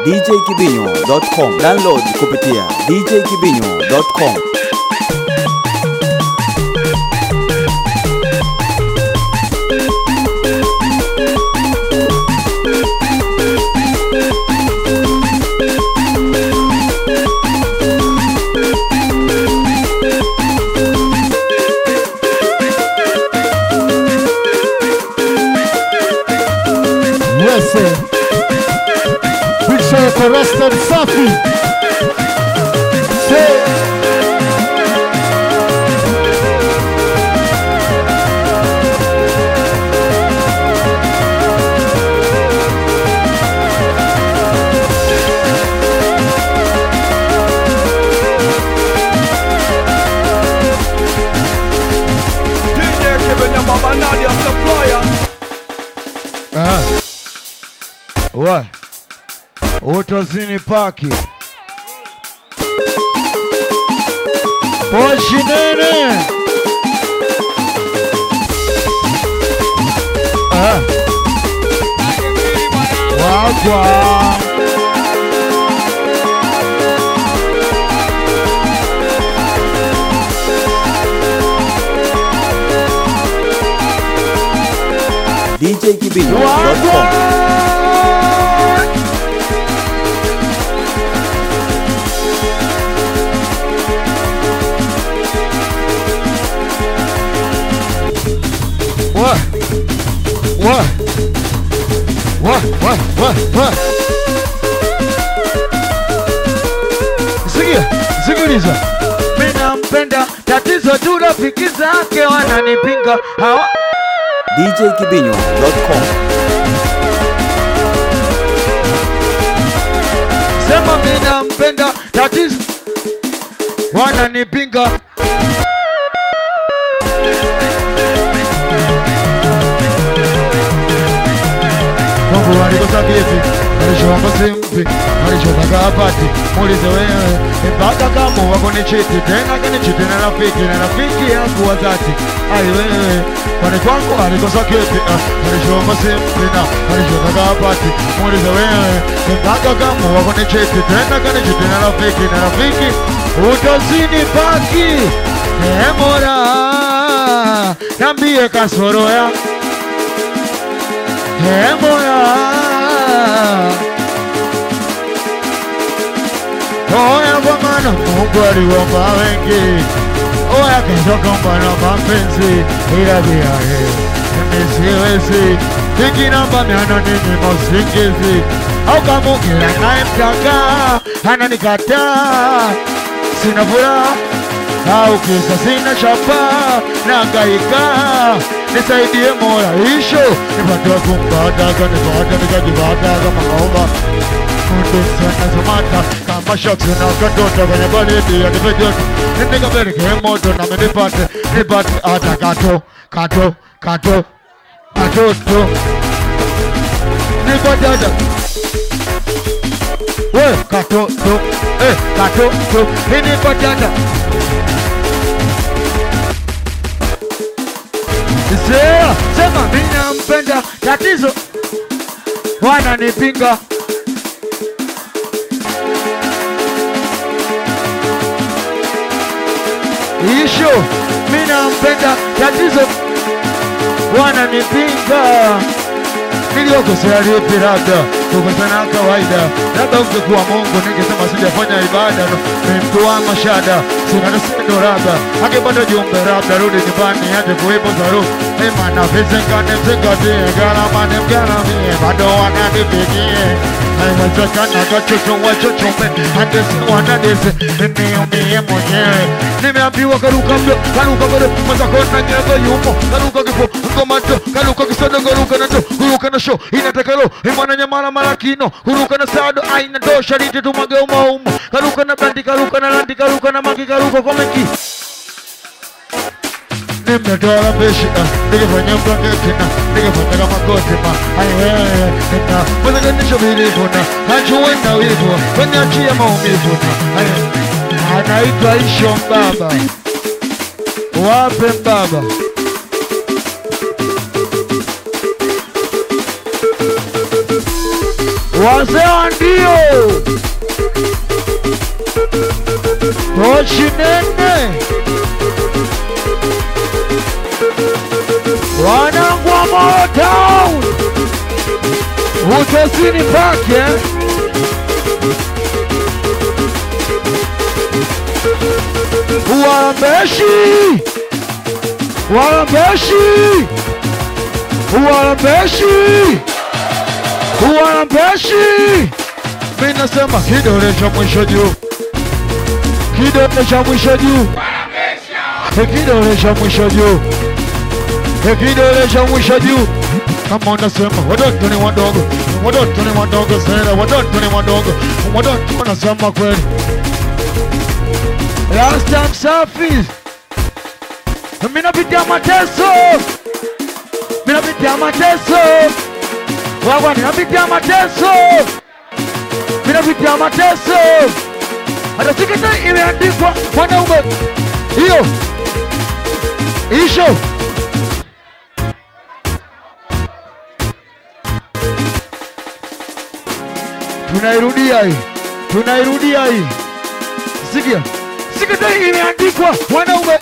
djkibinyo.com. Download kupitia djkibinyo.com. For rest and Safi. Say. DJ Kibinyo Baba Nadia supplier. What? Utozini Paki Poshi nene Wagwa djkibinyo.com. What? Sikiliza. Mimi nampenda, tatizo tu rafiki zake wananipinga. djkibinyo.com. Sema mimi nampenda, tatizo wananipinga. Mungu alikosa kipi, alichoomba simpi, alichotaka apati, muulize wewe. Mpaka kama wako ni chiti, tena kanichiti na rafiki yangu wa dhati. Ai wewe, kwani kwangu alikosa kipi, alichoomba simpi na alichotaka apati, muulize wewe. Mpaka kama wako ni chiti, tena kanichiti na rafiki, utazini Paki. Mola, nambie kasoro ya Mola, oya kwa maana Mungu aliwapa wengi, oya kesho kamba na mapenzi, ila bila mimi siwezi, tiki namba miano nini mausingizi, au kama kila naye mtaka ananikataa, sina furaha au kisa sina chapa na gaika. Nisaidie Mola isho, nipate kumpata, nikajipata kama ngoma. Mundu sana zamata, kama shoksi na katota kwenye baridi ya nipejoto. Nikapeleke moto na nipate hata katoto. Nipate hata katoto, nipate hata sema mimi nampenda, tatizo wananipinga. Isho mimi nampenda, tatizo wananipinga. Niliokosea lipi? Labda kukosana kawaida, labda ungekuwa Mungu ningesema sijafanya ibada. Ni mtu wa mashada, sina nasindo labda angepata jumbe, labda rudi nyumbani aje kuipo zaru. Imana vizengane mzingatie, garamane mgaramie, bado wananipigie. Haiwezekana kachochome, handesi wanadesi, niumie mwenyewe. Nimeambiwa karuka mdo, karuka bado, mwaza kona nyaga yumo. Karuka kifo, ngomato, karuka kisodo, karuka nato, kuruka na show, inataka lo, imana nyamala malakino. Kuruka na sado, aina do, shariti tumage umaumo. Karuka na blandi, karuka na landi, karuka na maki, karuka komeki. Nimetoa beshi, nikifanya mkangeti na nikifanya kama kote ma. Hai wewe, mwaza kanisho bilivu na hajuwenda wivu, kwenye achia maumivu na. Anaitwa Isho Mbaba. Wape Mbaba. wazee ndio tochi nene wanangu wa Motown utesini pake warambeshi warambeshi warambeshi warambeshi. Mimi nasema kidole cha mwisho juu, kidole cha mwisho juu, kidole cha mwisho juu, kidole cha mwisho juu. Kama unasema watoto ni wadogo, watoto ni wadogo sana, watoto ni wadogo, watoto wanasema kweli. Last time safi, mimi napitia mateso, mimi napitia mateso, wawa ninapitia mateso, mimi napitia mateso. Hata tiketi imeandikwa wanaume, hiyo isho tunairudia hii, tunairudia hii. Sikia, tiketi imeandikwa wanaume.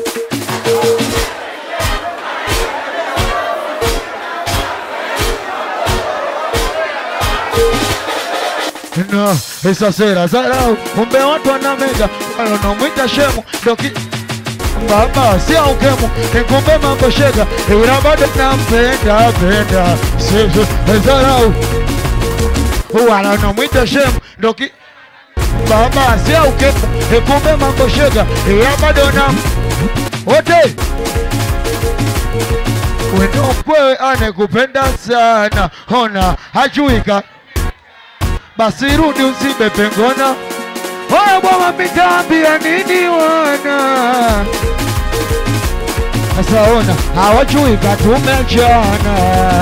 Na esa sera zarau umbe watu wanamega wanaomwita shemu doki baba si aukemu nikumbe mambo shega ila bado nampenda penda sisi zarau wanaomwita shemu doki baba si aukemu nikumbe mambo shega ila bado na wote weno kwewe anekupenda sana hona hajuika basi rudi usibe pengona. Oya bwana mitambia nini wana sasa ona hawajui katumechana.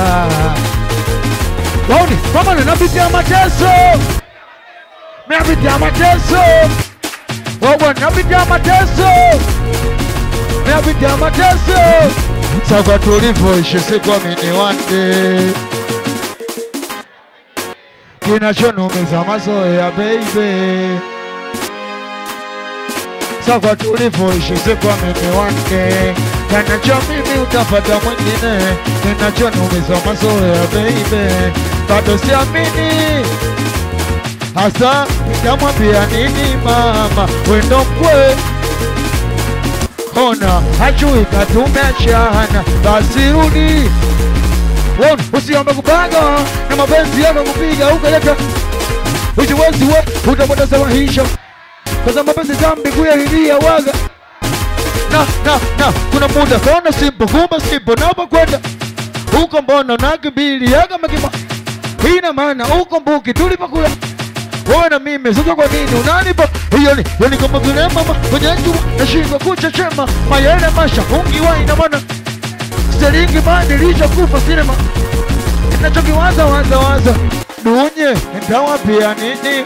Wauni kama ninapitia mateso, ninapitia mateso, wawa ninapitia mateso, ninapitia mateso. Sasa tulivyoishi sikuamini one day kinachonumiza mazoea baby. Sasa tulivyoishi sikuamini one day kanacho mimi utapata mwingine. Kinachonumiza mazoea baby, bado siamini hasa nitamwambia nini mama wendo mkwe. Ona hajui katumechana basi rudi. Usiombe kupaga na mapenzi yako kupiga ukaleta ujiwezi we utapoteza maisha kwa sababu mapenzi zambi kuyahidia waga na kuna muda kaona simpo kumba simpo naomba kwenda huko mbona nakibili yaga makima ina maana huko mbuki tulipakula wewe na mimi sasa kwa nini unanipa hiyo ni kama vile mama kwenye jua nashindwa kuchechema mayele masha ungi wa ina maana Selingi mani lisha kufa sinema nachokiwaza waza dunye nitawapia nini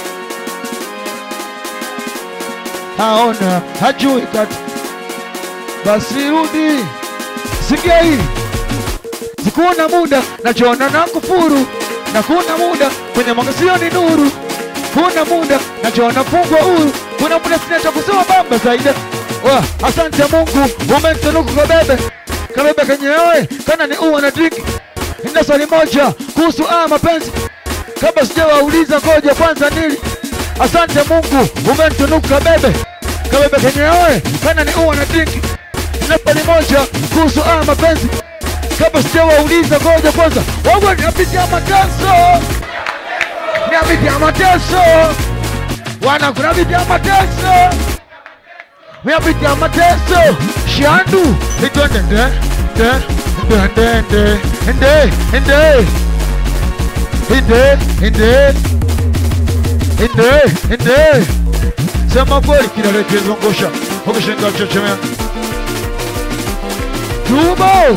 haona hajui kati basi rudi. Sikia hii sikuona muda nachoona na kufuru na kuna muda kwenye magasio ni nuru kuna muda nachoona fungwa huru kuna muda sina cha kusema bamba zaidi. Asante Mungu umenitunuku kwa bebe kabebe kenyewe kana ni uwa na drink. Nina swali moja kuhusu mapenzi kabla sijawauliza koja kwanza nili. Asante Mungu umenitunuku kabebe kabebe kenyewe kana ni uwa na drink. Nina swali moja kuhusu mapenzi kabla sijawauliza koja kwanza. Wewe niapitia mateso, niapitia mateso, wanakunapitia mateso, niapitia mateso. Shandu itwende inde sema kweli kidole kizungusha ukishinga chochemea tubo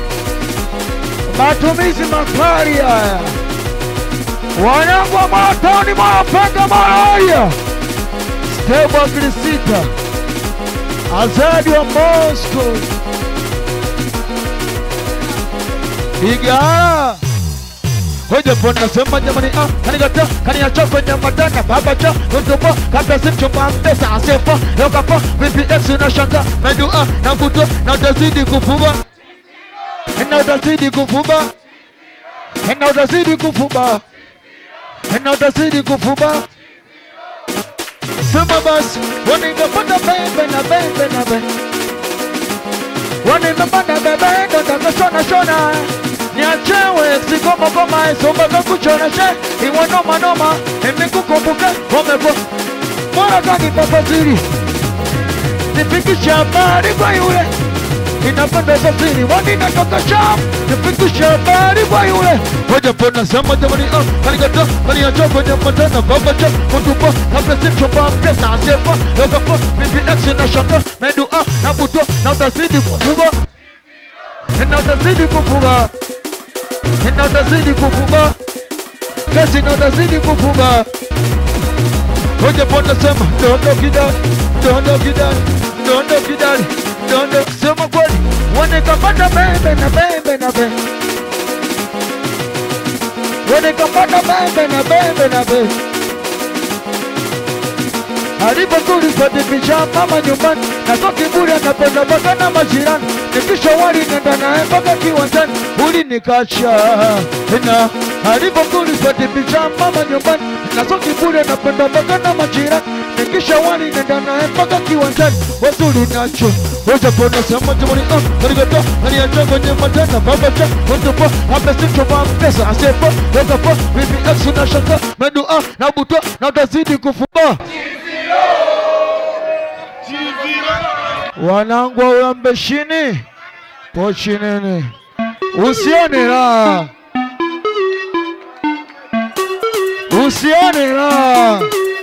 matumizi makali haya wanangu wa Motown mawapenda maraya Stable Krisita Azadi wa Moscow Igara Hoja pona sema jamani kanigata kaniacha kwenye matana baba cha kutupa kabla simchumba mpesa asefa yokafa VPX na shanga medua na kuto na utazidi kufuba na utazidi kufuba na utazidi kufuba na utazidi kufuba sema basi waningapata bebe na bebe na bebe waningapata bebe ndo shona shona niachewe sikoma koma esomba kakuchona she iwa noma noma emekukumbuke omebo mora kani papaziri nifikisha habari kwa yule inapenda safiri wani natoka sham nifikisha habari kwa yule hoja pona sema jamani kanigata kaniacha kwenye matana baba cha kutupa kabla simchomba mpesa asefa yokafa VPX na shaka medua na buto na utazidi kufuba na utazidi kufuba na utazidi kufuba kasi na utazidi kufuba hoja pona sema dondo kidali dondo kidali dondo kidali dondo sema kweli wanekapata bebe na bebe na bebe wanekapata bebe na bebe na bebe alipo kulipati picha mama nyumbani na kwa kiburi anapenda mpaka na majirani nikisha wali nenda nae mpaka kiwanjani ulinikacha na alipo kulipati picha mama nyumbani na kwa kiburi anapenda mpaka na majirani nikisha wali nenda nae mpaka kiwanjani wazuri nacho hoja pona sema jamani karigata kaniacha kwenye matana baba cha kutupa hapa simchoma mpesa asefa yokafa VPX na shaka medua na buto na utazidi kufuba wanangu wa ulambeshini pochi nene usione raha usione raha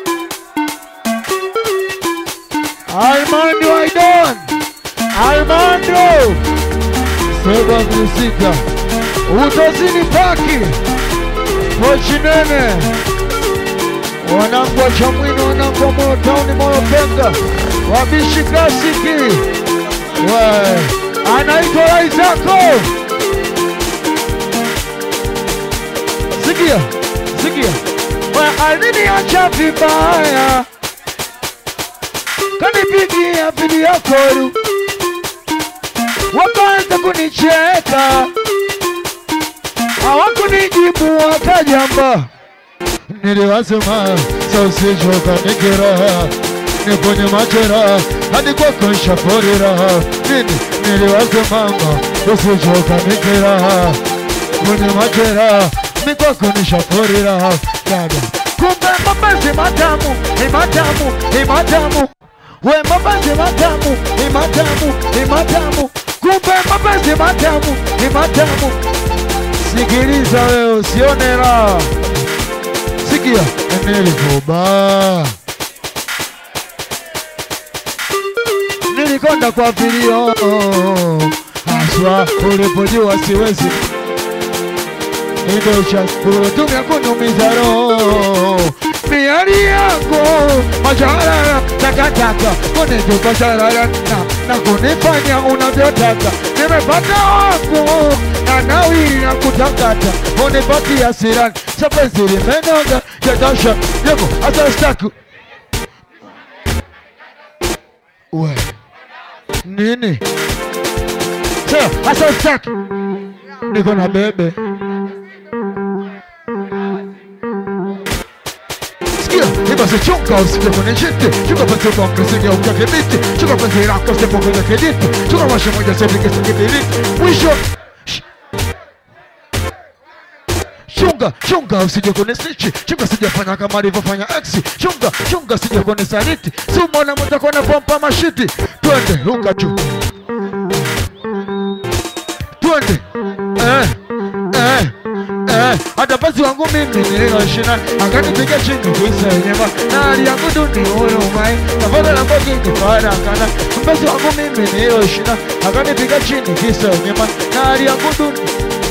Armando Aidon Armando Seba Musika utazini paki pochi nene wanangu wa Chamwino wanangu wa Motown Moropenga wabishi klasiki anaitwa Raizako Sikia aliniacha vibaya kanipigia video call wakaanza kunicheka hawakunijibu wakajamba niliwasema sausichoka nikiraha niponye machera hadi kwako nshafurira nini niliwasemama usichoka nikiraha ponye machera ni kwako nshafurira dada kumbe mapenzi matamu ni matamu ni matamu we mapenzi matamu ni matamu ni matamu kumbe mapenzi matamu ni matamu sikiliza wewe usione raha sikia nilikuba nilikonda kwa vilio aswa ulipojua siwezi Nidosha kutumia kunumiza roho miari yako masharara takataka kunitupa sharara na kunifanya unavyotaka nimepata wako na nawi na kutakata unipati ya sirani chapenzi limenoga jadasha yako hata staku we nini hasa staku niko na bebe basi chunga usije kwenye shiti chunga basi bongo usije ukakibiti chunga basi lako usije bongo ukakibiti chunga washa moja sasa kibiriti mwisho chunga usije kwenye snitch chunga sijafanya kama alivyofanya X chunga usije kwenye saliti si umeona mtu kona pompa mashiti twende ruka juu twende hata basi wangu mimi nilioshina akanipiga chini kuisa nyema na hali yangu duni uyo umai nafadha na mbogi kifara kana basi wangu mimi nilioshina akanipiga chini kuisa nyema na hali yangu duni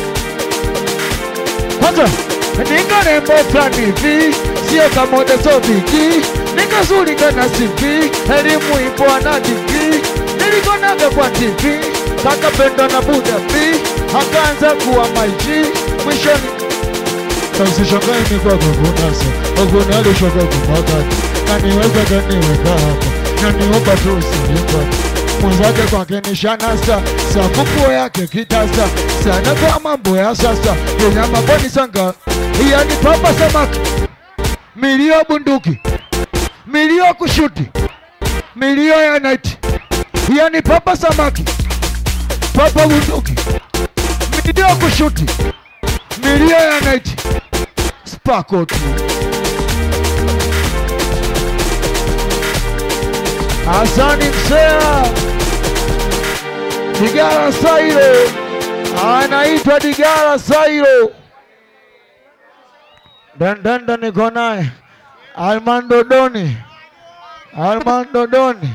kwanza nika rembo flani hivi sio kamoja so bigi nika zuri kana CV elimu ipo ana degree nilikonaga kwa TV kaka penda na Buddha B akaanza kuwa maiji mwishoni Usishangae ni kwa kukunasa, ukunali shoka kumakati. Naniweka kaniweka hapa, naniweka tu usinipa. Mwenzake kwake ni shanasa, safukuo yake kitasa. Sana kwa mambo ya sasa, yenya maboni sanga. Yani papa samaki, milio bunduki, milio kushuti, milio ya night. Yani papa samaki, papa bunduki, milio kushuti, milio ya night. Spako tu. Asani Msea, Digara Sairo, anaitwa Digara Sairo. Dandanda niko naye Armando Doni, Armando Doni.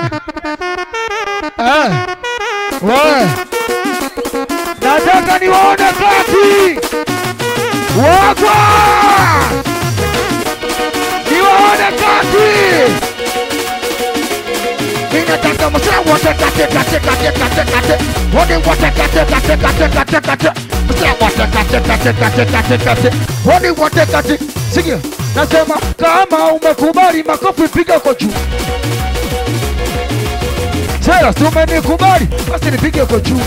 Wewe nataka niwaone kati wagwa, niwaone kati. Nataka msela wote kate. Wone wote kate. Msela wote kate. Wone wote kate. Sikia, nasema kama umekubali makofi piga kwa juu. Sasa umenikubali, basi nipige kwa juu.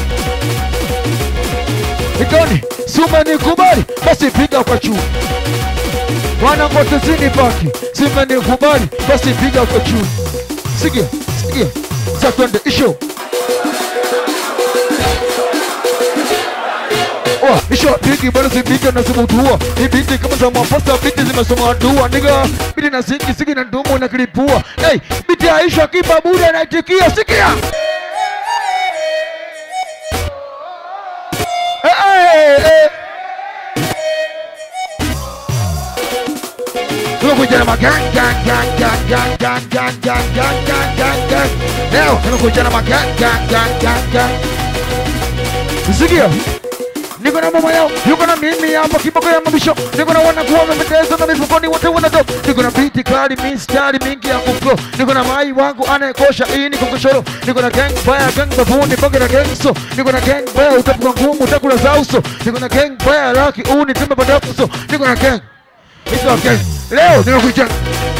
Ikoni, umenikubali, basi piga kwa juu. Wana ngote zini paki, umenikubali, basi piga kwa juu. Sikia. Sasa twende isho. Isho bigi bado si bigi na simutua. Ni bigi kama za mapasta bigi zimesoma dua. Nigga bigi na siki na ndumu na kilipua. Hey, bigi ya isho kipa buda na itikia. Sikia. Hey. Nimekuja na magang. Leo nimekuja na magang. Sikia. Niko na mama yao, yuko na mimi hapa kiboko ya mabisho. Niko na wana kuwa wamependeza na mifukoni wote wanadop. Niko na biti kali, mistari mingi ya kuflo. Niko na mai wangu anayekosha hii ni kukushoro. Niko na gang baya, gang babuni, bonge na gang so. Niko na gang baya, utapuka ngumu, utakula zauso. Niko na gang baya, laki uni, timba badafuso. Niko na gang. Niko na gang. Leo, nimekuja.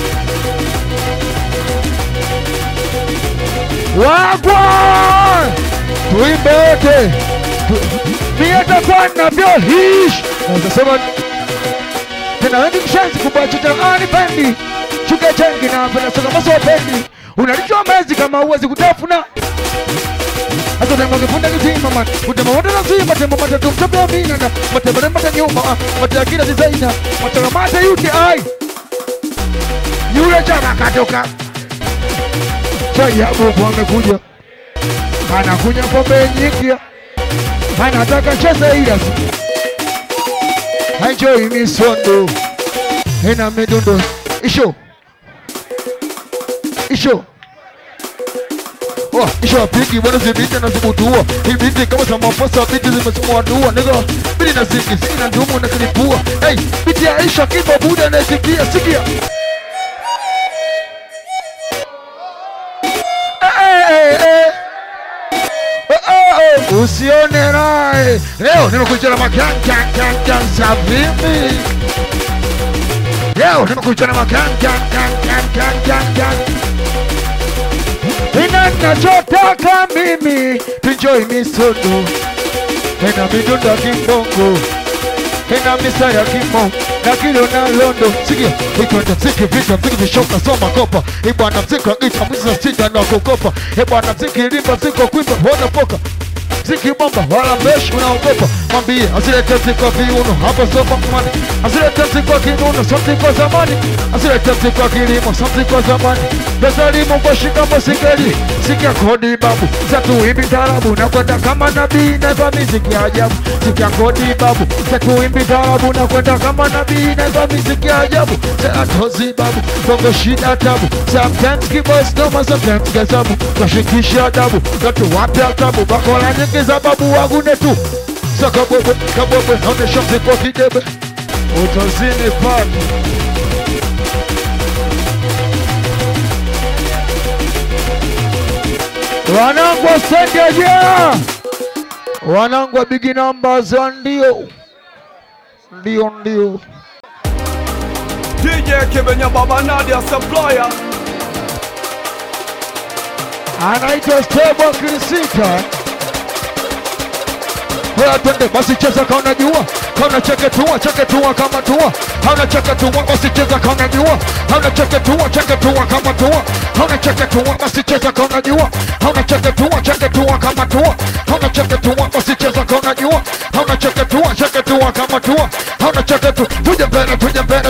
Wagwa! Tuimbe wote. Mieta kwa na vyo hish. Nasema tena wengi mshanzi kubachita pendi. Chuke chengi na pena soka maso pendi. Unalichwa mezi kama uwezi kutafuna. Hata tengo kifunda kizima man. Utema wote na zima tema matatu mtope ya mina na matema mata nyuma. Mata kila designer. Mata mata UTI. Yule chama katoka. Chai ya bubu amekuja. Anakunya pombe nyingi. Anataka cheza ila enjoy misondo. Hena medundo. Isho. Isho apiki bwana zibiti na zibutua. Ibiti kama za mafasa biti zimesumwa dua. Nigga biti na ziki na ndumu na kilipua. Hey, biti ya Isho kipa buda na sikia. Usione rai. Leo nimekuja na magang za vipi. Leo nimekuja na magang. Ina nachotaka mimi enjoy misondo. Ina midundo kimbongo. Ina misa ya kimo na kilo na londo. Sikia, ikwenda mziki vita mziki vishoka soma kopa. Ibwana mziki ita mziki sita na kukopa. Ibwana mziki limba mziki kuimba wana poka. Ziki bomba wala mbeshi unaogopa. Mwambie asilete mziki kwa viuno hapa sopa kumani. Asilete mziki kwa kinuno something kwa zamani. Asilete mziki kwa kilimo something kwa zamani. Pesa limo kwa shikamo sikeli. Sikia kodi babu Zatu imbi tarabu na kwenda kama nabii na kwa miziki ajabu. Sikia kodi babu Zatu imbi tarabu na kwenda kama nabii na kwa miziki ajabu. Seatozi babu Kongo shida tabu. Sometimes kibos noma sometimes gazabu. Kashikisha adabu Zatu wapya tabu Bakola nyingi za babu wagune tu. Saka bobe kabobwe naonesha mziki wa kidebe. Utazini pati. Wanangu wa Sengeja, wanangu wa bigi numbers ndio Ndio ndio. DJ Kibenya Baba Nadia Supplier. Anaitwa Stable Kirisika. Wewe twende basi cheza kama unajua. Kama cheke tua kama tua. Hauna cheke tua basi cheza kama unajua. Hauna cheke tua kama tua. Hauna cheke tua basi cheza kama unajua. Hauna cheke tua kama tua. Hauna cheke tua basi cheza kama unajua. Hauna cheke tua kama tua. Hauna cheke tu. Tuje pera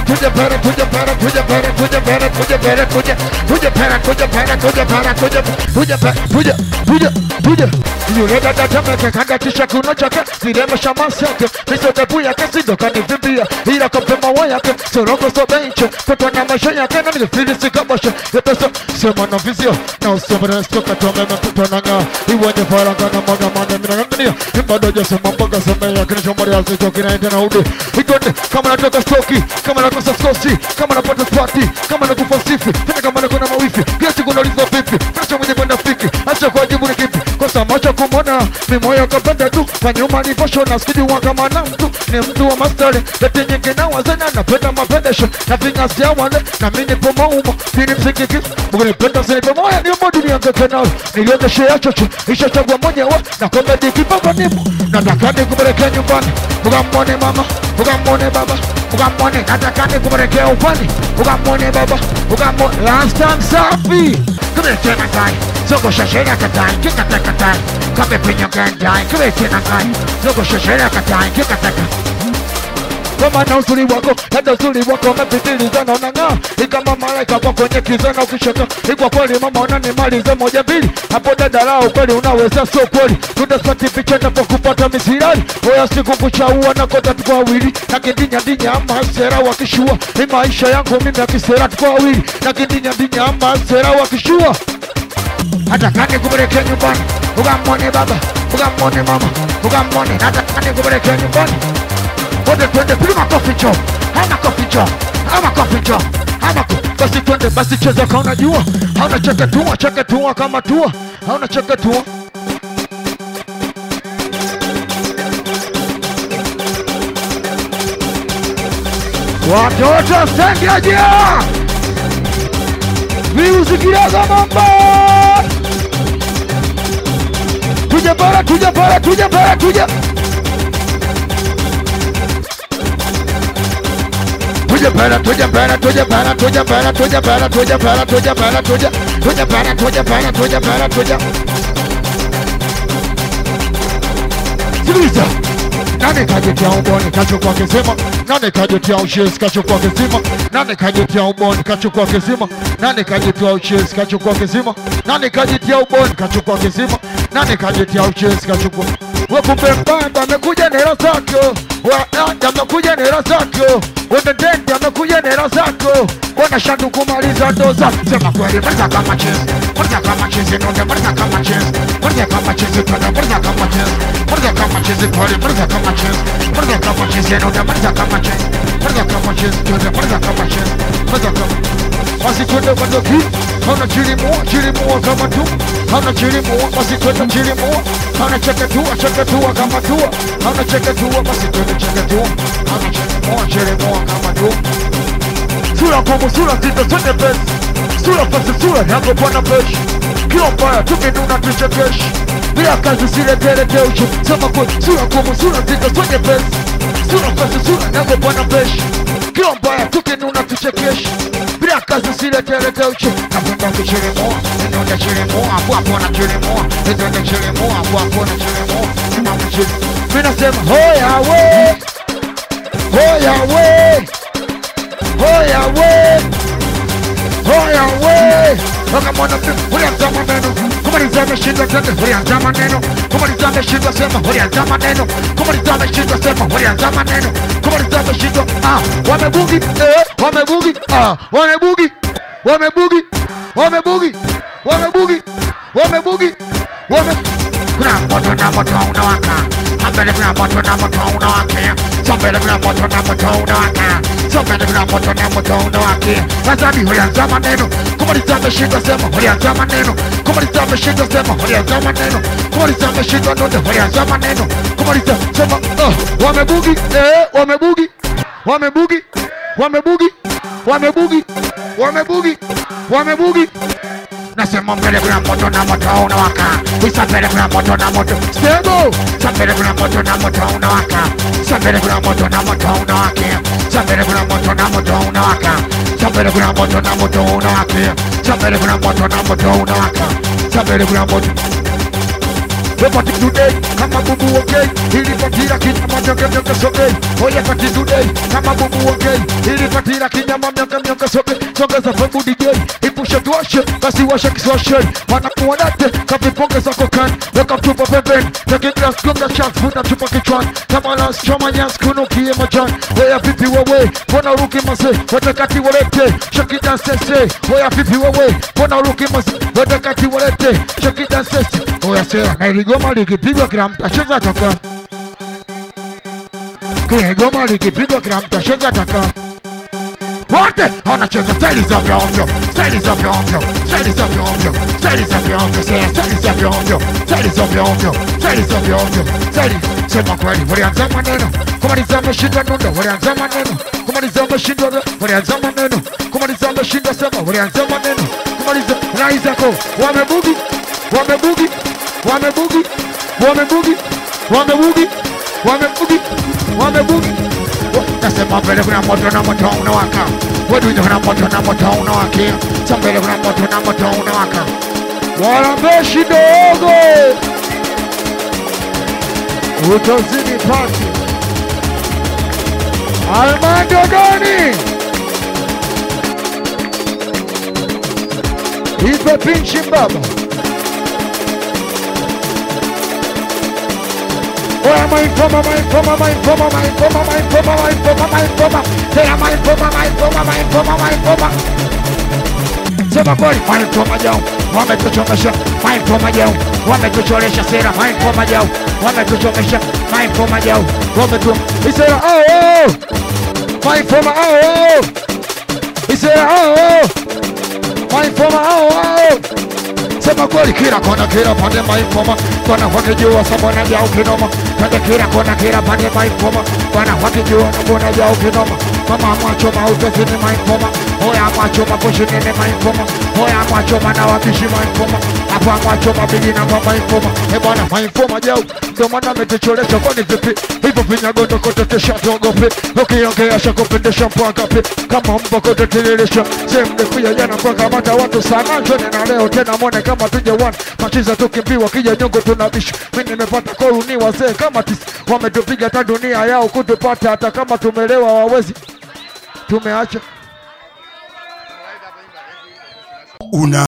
yule dada tameke kanda tisha kuno chake zirema shamasi yake miso tepu yake sidoka ni vimbia ila kapema wa yake soroko so benche kutwa na maisha yake na nilifili sikabashe yepeso sema na vizio na usema na stoka tuame mekuto na nga iwenye faranga na maga mane mina ngania imbado jose mambaga seme ya kini chomari ya zicho kina ente na ude itonde kama natoka stoki kama nakosa skosi kama napata spati kama nakufasifi tena kama nakona mawifi kila siku naulizo vipi nacho mwenye kwenda fiki acha kwa jibu ni kipi kosa macho kumona mimoyo kapenda tu kwa nyuma ni posho na skidi waka mana mtu ni mtu wa mastari lete nyingi na wazena napenda mapendesho na vinga siya wale na mini pomo umo pini msikiki mugini penda zini pamoya ni umo dunia ngeke nao niliende shea chocho isha chagua mwenye wa na komedi kipapa nimu natakani kuberekea nyumbani ukamwone mama ukamwone baba ukamwone natakani kuberekea upani ukamwone baba ukamwone last time safi kuberekea na kai Zogo shashera katai, kika takatai Kabe pinyo gendai, kwe tina kai Zogo shashera katai, kika takatai Kama na uzuri wako, hata uzuri wako mepitiliza na unang'aa Ikama malaika kwa kwenye kizana ukishaka Ikwa kweli mama unanimalize moja mbili Hapo dadala ukweli unaweza so kweli Tudasati picha na kupata misirari Oya siku kuchaua na kota tukwa wili Na kindinya ama sera wakishua Ni maisha yangu mimi ya kisera tukwa wili Na kindinya ama sera wakishua hata kani kuberekea nyumbani ukamwone baba ukamwone mama ukamwone hata kani kuberekea nyumbani wote twende piga makofi cho hama kofi cho basi twende basi cheza kama unajua hauna cheke tua kama tua hauna cheke tua watoto stengeje viusikiraga mambo Tuja para Sikiliza Nani kajetia uboni kachukua kisima Nani kajetia ushezi kachukua kisima Nani kajetia uboni kachukua kisima Nani kajetia ushezi kachukua kisima Nani kajetia uboni kachukua kisima Nani kajetia ushezi kachukua Wakumbe mbanda amekuja nera zako Wadanda amekuja nera zako Wadadende amekuja nera zako Wana shandu kumaliza doza Sema kweli mrza kama chezi Mrza kama chezi nonde mrza kama chezi Mrza kama chezi tada mrza kama chezi Mrza kama chezi kweli mrza kama chezi Mrza kama chezi nonde mrza kama chezi Mrza kama chezi tada mrza kama chezi Mrza kama Basi twende kwendo ki Hauna chirimua kama tu Hauna chirimua basi twende chirimua Hauna cheke tua kama tua Hauna cheke tua basi twende cheke tua Hauna chirimua kama tu Sura como sura zito zote pesi Sura fasi sura yango bwana peshi Kila mbaya tukinuna tuchekeshi Bila kazi sile tere teuchi Sema kwe sura como sura zito zote pesi Sura fasi sura yango bwana peshi Kila mbaya tukinuna tuchekeshi Bila kazi sile tere teuchi Napenda kuchirimua Nende chirimua Apu na chirimua Nende chirimua Apu na chirimua Mina sema hoya we Hoya we Hoya we Wakamwana ulianza maneno kumaliza ameshindwa tende ulianza maneno kumaliza ameshindwa sema ulianza maneno kumaliza ameshindwa sema ulianza maneno kumaliza ameshindwa wamebugi kuna moto na moto unawaka Ambele kuna moto na moto unawaka Somebody kuna moto na moto unawaka. Somebody kuna moto na moto unawaka. Sasa ni ulianza maneno. Kumaliza ameshindwa sema ulianza maneno. Kumaliza ameshindwa sema ulianza maneno. Kumaliza ameshindwa ndio ulianza maneno. Kumaliza sema wamebugi wamebugi. Wamebugi. Wamebugi. Wamebugi. Wamebugi. Wamebugi. Nasema mbele kuna moto na moto unawaka. Mbele kuna moto na moto. Stable. Mbele kuna moto na moto unawaka. Mbele kuna moto na moto unawaka. Mbele kuna moto na moto unawaka. Mbele kuna moto na moto unawaka. Mbele kuna moto na moto unawaka. Mbele kuna moto. Party today, kama bubu okay. Ili patira kinyama myoka soge. Oya party today, kama bubu okay. Ili patira kinyama myoka soge. Songeza fungu DJ, ipushe tuwashe, basi washe kiswashe. Wanakuwa date, kapi ponge za kokan. Weka tupa pembeni, take glass gonga chance, futa chupa kichwani. Kama last choma nyans kunukie majani. Oya vipi wewe, pona uruki mase. Watakati walete, shakita sese. Oya vipi wewe, pona uruki mase. Watakati walete, shakita sese. Oya sera, na iligoma likipigwa kila mtu acheza taka. Iligoma likipigwa kila mtu acheza taka. Wote wanacheza staili za vyovyo, staili za vyovyo, staili za vyovyo, staili za vyovyo, staili za vyovyo, staili za vyovyo, staili za vyovyo, staili. Sema kweli, walianza maneno, kumaliza ameshindwa nunda, walianza maneno, kumaliza ameshindwa, walianza maneno, kumaliza ameshindwa sema, walianza maneno, kumaliza raizako, wamebugi, wamebugi, wamebugi, wamebugi, wamebugi, wamebugi, wamebugi. Nasema mbele kuna moto na moto unawaka. Wedu kuna moto na moto unawaka. Mbele kuna moto na moto unawaka. Walambeshi dogo utozidi pati Armando Doni Ipe pinchi baba. Oya mainfoma, mainfoma, mainfoma, mainfoma, mainfoma, mainfoma, mainfoma. Tena mainfoma, mainfoma, mainfoma, mainfoma. Sema kweli, mainfoma jao, wametuchomesha. Mainfoma jao, wametucholesha sera. Mainfoma jao, wametuchomesha. Mainfoma jao, wametu isera mainfoma isera mainfoma Sema kweli kila kona kila pande mainfoma. Kona wakijua sabona jao kinoma. Pande kila kona kila pande mainfoma. Kona wakijua sabona jao kinoma. Mama mwachoma utazini mainfoma. Oya mwachoma kushini mainfoma. Oya mwachoma na wabishi mainfoma. Hapa mwachoma bigi na mwa mainfoma. Ebwana mainfoma jao. Ndo maana metucholesha kwani vipi. Hivo vinyagondo kote tesha togope. Ukiongea shakupendesha mpwagape. Kama mbako tetelelesha. Semde kuya jana kwa kamata watu sana. Jone na leo tena mwone kama tuje one. Machiza tukimbiwa kija nyongo tunabisha. Mimi nimepata koru ni wazee kama tisi. Wametupiga hata dunia yao kutupata. Hata kama tumelewa wawezi. Tumeacha